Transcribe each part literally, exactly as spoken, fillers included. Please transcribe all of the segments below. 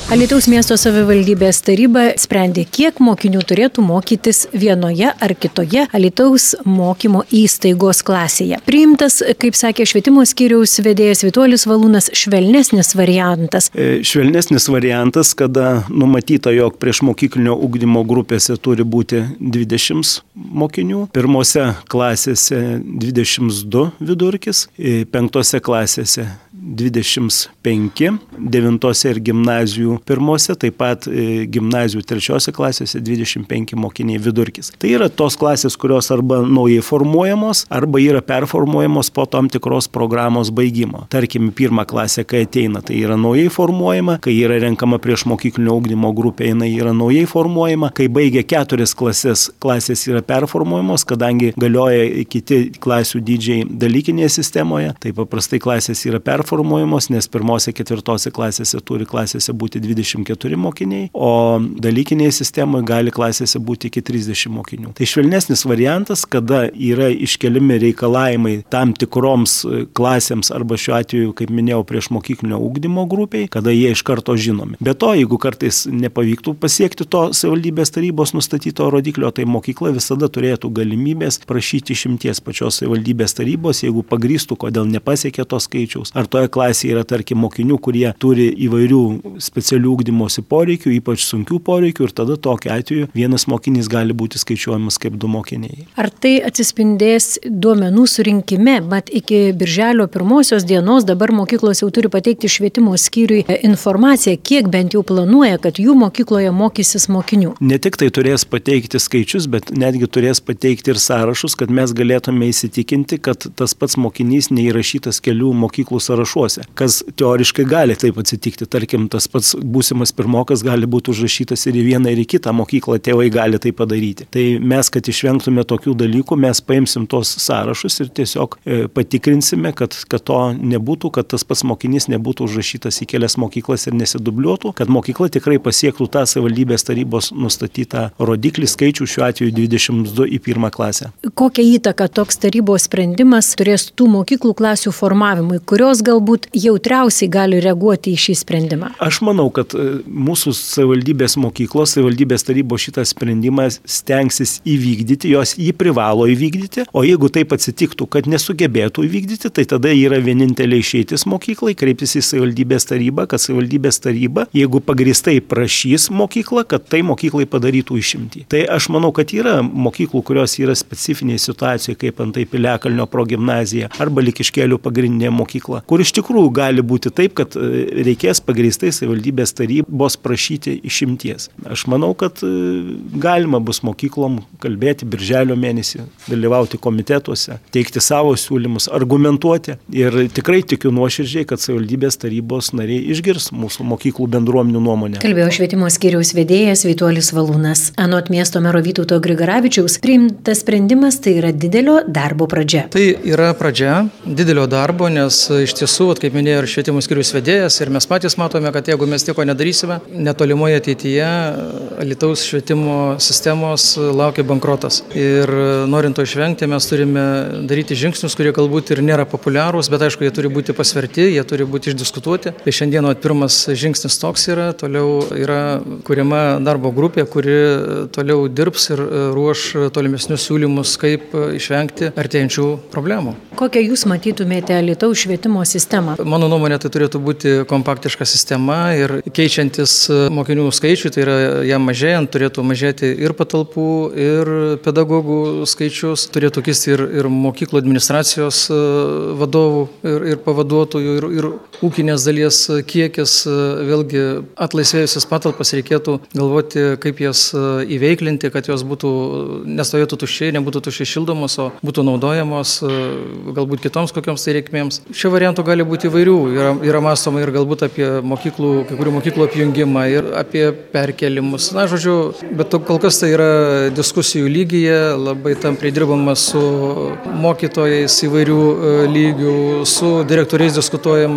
Alytaus miesto savivaldybės taryba sprendė, kiek mokinių turėtų mokytis vienoje ar kitoje Alytaus mokymo įstaigos klasėje. Priimtas, kaip sakė švietimo skyriaus vedėjas Vytuolis Valūnas, švelnesnis variantas. Švelnesnis variantas, kada numatyta, jog prieš mokyklinio ugdymo grupėse turi būti dvidešimt mokinių, pirmose klasėse dvidešimt du vidurkis, penktose klasėse dvidešimt penki, devintose ir gimnazijų pirmose, taip pat gimnazijų trečiose klasėse dvidešimt penki mokiniai vidurkis. Tai yra tos klasės, kurios arba naujai formuojamos, arba yra performuojamos po tam tikros programos baigimo. Tarkim, pirmą klasę, kai ateina, tai yra naujai formuojama, kai yra renkama prieš mokyklinio ugdymo grupę, jinai yra naujai formuojama, kai baigia keturias klasės, klasės yra performuojamos, kadangi galioja kiti klasių dydžiai dalykinėje sistemoje, tai paprastai klasės yra performuojamos, nes pirmose ketvirtose klasėse turi klasėse būti dvidešimt keturi mokiniai, o dalykinėje sistemoje gali klasėse būti iki trisdešimt mokinių. Tai švelnesnis variantas, kada yra iškeliami reikalavimai tam tikroms klasėms arba šiuo atveju, kaip minėjau, prieš mokyklinio ugdymo grupiai, kada jie iš karto žinomi. Be to, jeigu kartais nepavyktų pasiekti to savivaldybės tarybos nustatyto rodiklio, tai mokykla visada turėtų galimybės prašyti išimties pačios savivaldybės tarybos, jeigu pagrįstų, kodėl nepasiekė to skaičiaus. Ar toje klasėje yra, tarkim, mokinių, kurie turi įvairių specialių ugdymosi poreikių, ypač sunkių poreikių, ir tada tokiu atveju vienas mokinys gali būti skaičiuojamas kaip du mokiniai. Ar tai atsispindės duomenų surinkime, bet iki birželio pirmosios dienos dabar mokyklos jau turi pateikti švietimo skyriui informaciją, kiek bent jau planuoja, kad jų mokykloje mokysis mokinių? Ne tik tai turės pateikti skaičius, bet netgi turės pateikti ir sąrašus, kad mes galėtume įsitikinti, kad tas pats mokinys neįrašytas kelių mokyklų sąrašuose, kas teoriškai gali taip atsitikti. Tarkim, tas pats būsimas pirmokas gali būti užrašytas ir į vieną, ir į kitą mokyklą, tėvai gali tai padaryti. Tai mes, kad išvengtume tokių dalykų, mes paimsim tos sąrašus ir tiesiog e, patikrinsime, kad, kad to nebūtų, kad tas pats mokinys nebūtų užrašytas į kelias mokyklas ir nesidubliuotų, kad mokykla tikrai pasiektų tą savivaldybės tarybos nustatytą rodiklį skaičių, šiuo atveju dvidešimt du į pirmą klasę. Kokią įtaką toks tarybos sprendimas turės tų mokyklų klasių formavimui, kurios galbūt jautriausiai gali reaguoti į šį sprendimą? Aš manau, kad mūsų savivaldybės mokyklos, savivaldybės tarybos šitą sprendimą stengsis įvykdyti, jos jį privalo įvykdyti, o jeigu taip atsitiktų, kad nesugebėtų įvykdyti, tai tada yra vienintelė išeitis mokyklai, kreiptis į savivaldybės tarybą, kad savivaldybės taryba, jeigu pagrįstai prašys mokyklą, kad tai mokyklai padarytų išimtį. Tai aš manau, kad yra mokyklų, kurios yra specifinėje situacijoje, kaip antai Piliakalnio progimnazija arba Likiškėlių pagrindinė mokykla, kur iš tikrųjų gali būti taip, kad reikės pagrįstai savivaldybės tarybos prašyti išimties. Aš manau, kad galima bus mokyklom kalbėti birželio mėnesį, dalyvauti komitetuose, teikti savo siūlymus, argumentuoti ir tikrai tikiu nuoširdžiai, kad savivaldybės tarybos nariai išgirs mūsų mokyklų bendruomenių nuomonę. Kalbėjo švietimo skyriaus vedėjas Vytuolis Valūnas. Anot miesto mero Vytauto Grigaravičiaus, priimtas sprendimas tai yra didelio darbo pradžia. Tai yra pradžia didelio darbo, nes iš tiesų, kaip minėjo ir švietimo skyriaus vedėjas, ir mes patys matome, kad jeigu mes nieko nedarysime, netolimoje ateityje Alytaus švietimo sistemos laukia bankrotas. Ir norint to išvengti, mes turime daryti žingsnius, kurie galbūt ir nėra populiarūs, bet aišku, jie turi būti pasverti, jie turi būti išdiskutuoti. Tai šiandien pirmas žingsnis toks yra, toliau yra kuriama darbo grupė, kuri toliau dirbs ir ruoš tolimesnius siūlymus, kaip išvengti artėjančių problemų. Kokią jūs matytumėte Alytaus švietimo sistemą? Mano nuomonė, tai turėtų būti kompaktiška sistema ir keičiantis mokinių skaičių, tai yra jam mažėjant, turėtų mažėti ir patalpų, ir pedagogų skaičius, turėtų kisti ir, ir mokyklų administracijos vadovų ir, ir pavaduotojų, ir, ir ūkinės dalies kiekis, vėlgi atlaisvėjusias patalpas reikėtų galvoti, kaip jas įveiklinti, kad jos būtų nestovėtų tuščiai, nebūtų tuščiai šildomos, o būtų naudojamos galbūt kitoms kokioms tai reikmėms. Šio variantų gali būti įvairių, yra, yra mąstoma ir galbūt apie mokyklų, kai kurių mokyklų apjungimą ir apie perkelimus. Na, žodžiu, bet kol kas tai yra diskusijų lygyje, labai tampriai dirbama su mokytojais įvairių lygių, su direktoriais diskutuojama.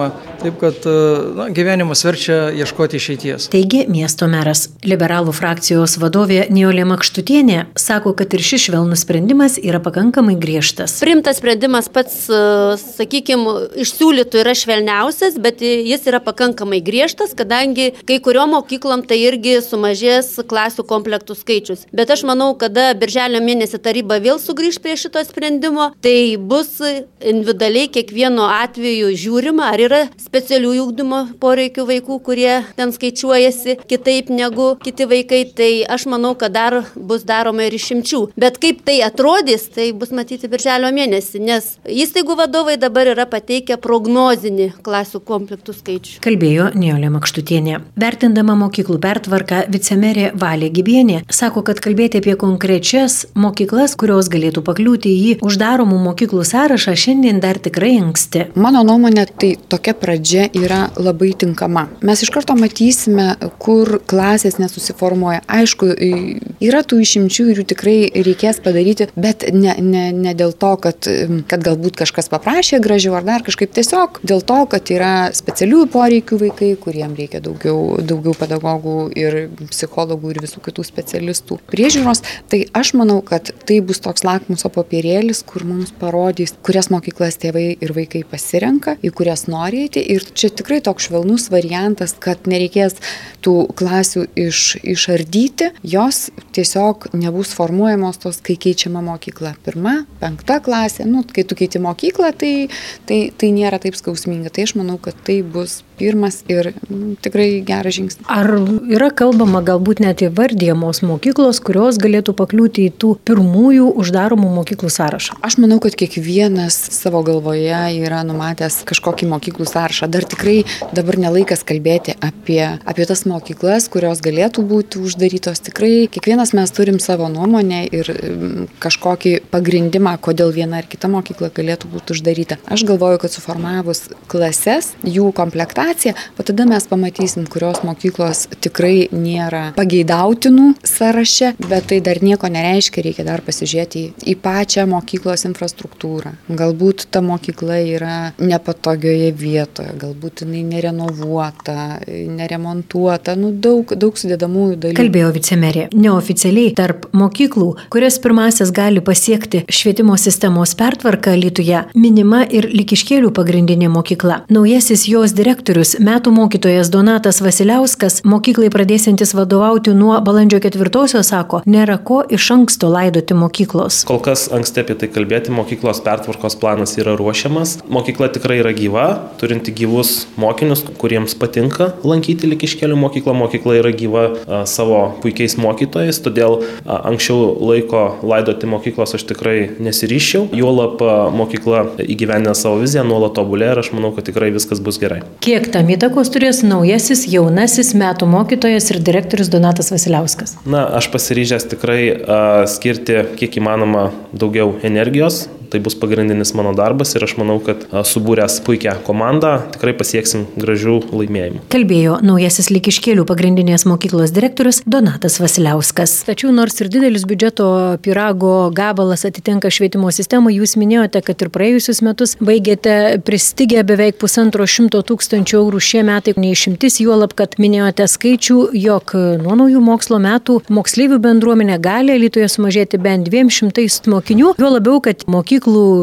taip kad na, gyvenimas verčia ieškoti išeities. Taigi miesto meras. Liberalų frakcijos vadovė Nijolė Makštutienė sako, kad ir šis švelnus sprendimas yra pakankamai griežtas. Priimtas sprendimas pats, sakykime, išsiūlytų yra švelniausias, bet jis yra pakankamai griežtas, kadangi kai kuriuom mokyklom tai irgi sumažės klasių komplektų skaičius. Bet aš manau, kada birželio mėnesį taryba vėl sugrįž prie šito sprendimo, tai bus individualiai kiekvieno atveju žiūrima, ar yra specialiųjų ugdymo poreikių vaikų, kurie ten skaičiuojasi kitaip negu kiti vaikai, tai aš manau, kad dar bus daroma ir išimčių. Bet kaip tai atrodys, tai bus matyti birželio mėnesį, nes įstaigų vadovai dabar yra pateikę prognozinį klasių komplektų skaičių. Kalbėjo Nijolė Makštutienė. Vertindama mokyklų pertvarką, vicemerė Valė Gibienė sako, kad kalbėti apie konkrečias mokyklas, kurios galėtų pakliūti į uždaromų mokyklų sąrašą, šiandien dar tikrai anksti. Mano nuomonė, tai tokia pradžia yra labai tinkama. Mes iš karto matysime, kur klasės nesusiformuoja. Aišku, yra tų išimčių ir jų tikrai reikės padaryti, bet ne, ne, ne dėl to, kad, kad galbūt kažkas paprašė gražiau ar dar kažkaip, tiesiog dėl to, kad yra specialiųjų poreikių vaikai, kuriem reikia daugiau, daugiau pedagogų ir psichologų ir visų kitų specialistų priežiūros. Tai aš manau, kad tai bus toks lakmuso popierėlis, kur mums parodys, kurias mokyklas tėvai ir vaikai pasirenka, į kurias nori eiti. Ir čia tikrai toks švelnus variantas, kad nereikės tų klasių iš, išardyti, jos tiesiog nebus formuojamos tos, kai keičiama mokykla. Pirma, penkta klasė, nu, kai tu keiti mokyklą, tai, tai, tai nėra taip skausminga. Tai aš manau, kad tai bus pirmas ir nu, tikrai geras žingsnis. Ar yra kalbama galbūt net įvardyjamos mokyklos, kurios galėtų pakliūti į tų pirmųjų uždaromų mokyklų sąrašą? Aš manau, kad kiekvienas savo galvoje yra numatęs kažkokį mokyklų sąrašą. Dar tikrai dabar nelaikas kalbėti apie, apie tas mokyklas, kurios galėtų būti uždarytos. Tikrai kiekvienas mes turim savo nuomonę ir kažkokį pagrindimą, kodėl viena ar kita mokykla galėtų būti uždaryta. Aš galvoju, kad suformavus klases, jų komplektaciją, o tada mes pamatysim, kurios mokyklos tikrai nėra pageidautinų sąraše, bet tai dar nieko nereiškia, reikia dar pasižiūrėti į, į pačią mokyklos infrastruktūrą. Galbūt ta mokykla yra nepatogioje vietoje, galbūt jinai nerenovuota, neremontuota, nu daug, daug sudėdamųjų dalykų. Kalbėjo vicemerė. Neoficialiai tarp mokyklų, kurias pirmasis gali pasiekti švietimo sistemos pertvarka Alytuje, minima ir Likiškėlių pagrindinė mokykla. Naujasis jos direktorius, metų mokytojas Donatas Vasiliauskas, mokyklai pradėsiantis vadovauti nuo balandžio ketvirtosios, sako, nėra ko iš anksto laidoti mokyklos. Kol kas anksti apie tai kalbėti, mokyklos pertvarkos planas yra ruošiamas. Mokykla tikrai yra gyva, turinti gyvus mokinius, kuriems patinka lankyti Likiškėlių mokyklą. Mokykla yra gyva a, savo puikiais mokytojais, todėl a, anksčiau laiko laidoti mokyklos aš tikrai nesiryščiau. Juolab a, mokykla įgyvendina savo viziją, nuolat tobulėja ir aš manau, kad tikrai viskas bus gerai. Kiek tam įtakos turės naujasis, jaunasis metų mokytojas ir direktorius Donatas Vasiliauskas? Na, aš pasiryžęs tikrai a, skirti kiek įmanoma daugiau energijos. Tai bus pagrindinis mano darbas ir aš manau, kad a, subūręs puikią komandą tikrai pasieksim gražių laimėjimų. Kalbėjo naujasis Likiškėlių pagrindinės mokyklos direktorius Donatas Vasiliauskas. Tačiau nors ir didelis biudžeto pyrago gabalas atitenka švietimo sistemai, jūs minėjote, kad ir praėjusius metus baigėte pristigę beveik pusantro šimto tūkstančių eurų, šie metai neišimtis, juolab, kad minėjote skaičių, jog nuo naujų mokslo metų moksleivių bendruomenė gali Alytuje sumažėti bent dviem šimtais mokinių, juo labiau, kad mokyklų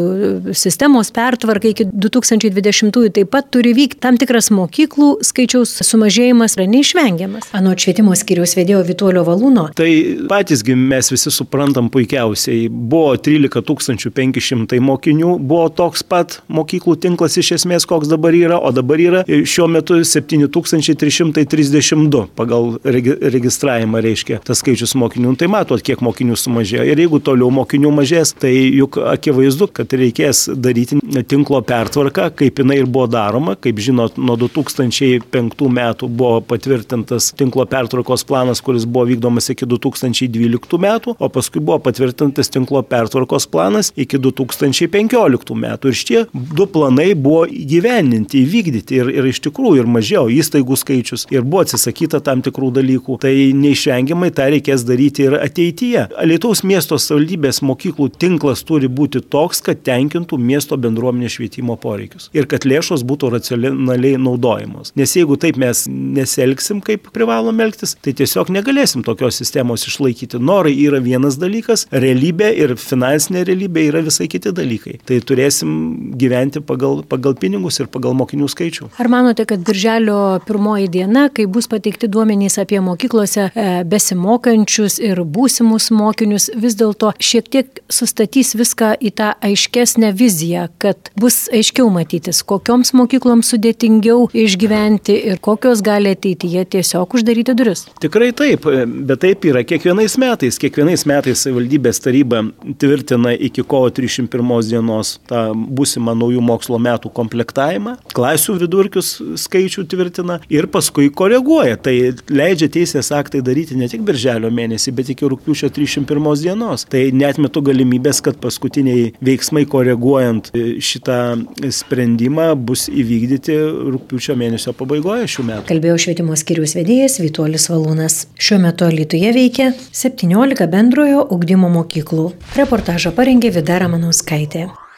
sistemos pertvarka iki du tūkstančiai dvidešimtųjų taip pat turi vykti. Tam tikras mokyklų skaičiaus sumažėjimas yra neišvengiamas. Anot švietimo skyriaus vedėjo Vituolio Valūno. Tai patysgi mes visi suprantam puikiausiai. Buvo trylika tūkstančių penki šimtai mokinių, buvo toks pat mokyklų tinklas iš esmės, koks dabar yra, o dabar yra šiuo metu septyni tūkstančiai trys šimtai trisdešimt du pagal regi registravimą reiškia tas skaičius mokinių. Tai matot, kiek mokinių sumažėjo. Ir jeigu toliau mokinių mažės, tai juk akivaizdu, kad reikės daryti tinklo pertvarką, kaip jinai ir buvo daroma. Kaip žinot, nuo du tūkstančiai penktų metų buvo patvirtintas tinklo pertvarkos planas, kuris buvo vykdomas iki du tūkstančiai dvyliktų metų, o paskui buvo patvirtintas tinklo pertvarkos planas iki du tūkstančiai penkioliktų metų. Ir šitie du planai buvo įgyvendinti, įvykdyti ir, ir iš tikrųjų ir mažiau įstaigų skaičius ir buvo atsisakyta tam tikrų dalykų. Tai neišvengiamai tą reikės daryti ir ateityje. Alytaus miesto savivaldybės mokyklų tinklas turi būti to toks, kad tenkintų miesto bendruomenės švietimo poreikius ir kad lėšos būtų racionaliai naudojamos. Nes jeigu taip mes nesielgsim, kaip privalom elgtis, tai tiesiog negalėsim tokios sistemos išlaikyti. Norai yra vienas dalykas, realybė ir finansinė realybė yra visai kiti dalykai. Tai turėsim gyventi pagal, pagal pinigus ir pagal mokinių skaičių. Ar manote, kad birželio pirmoji diena, kai bus pateikti duomenys apie mokyklose e, besimokančius ir būsimus mokinius, vis dėlto šiek tiek sustatys viską į tą aiškesnę viziją, kad bus aiškiau matytis, kokioms mokykloms sudėtingiau išgyventi ir kokios gali ateityje tiesiog uždaryti duris? Tikrai taip, bet taip yra kiekvienais metais. Kiekvienais metais savivaldybės taryba tvirtina iki kovo trisdešimt pirmos dienos tą būsimą naujų mokslo metų komplektavimą, klasių vidurkius skaičių tvirtina ir paskui koreguoja. Tai leidžia teisės aktai daryti ne tik birželio mėnesį, bet iki rugpjūčio trisdešimt pirmos dienos. Tai neatmetu galimybės, kad paskutiniai veiksmai koreguojant šitą sprendimą bus įvykdyti rugpjūčio mėnesio pabaigoje šių metų. Kalbėjo švietimo skyriaus vedėjas Vytuolis Valūnas. Šiuo metu Alytuje veikia septyniolika bendrojo ugdymo mokyklų. Reportažą parengė Vida Ramanauskaitė.